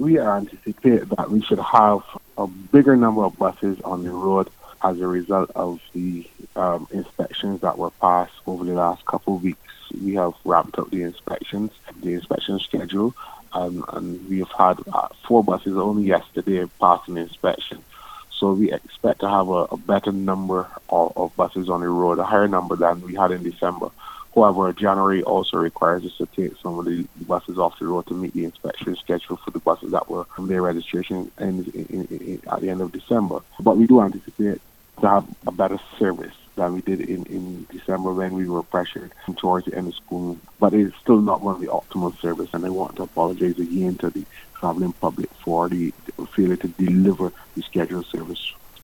We anticipate that we should have a bigger number of buses on the road as a result of the inspections that were passed over the last couple of weeks. We have ramped up the inspection schedule, and we have had 4 buses only yesterday passing inspection. So we expect to have a better number of buses on the road, a higher number than we had in December. However, January also requires us to take some of the buses off the road to meet the inspection schedule for the buses that were from their registration at the end of December. But we do anticipate to have a better service than we did in December when we were pressured towards the end of school. But it's still not one of the optimal service, and I want to apologize again to the traveling public for the failure to deliver the scheduled service.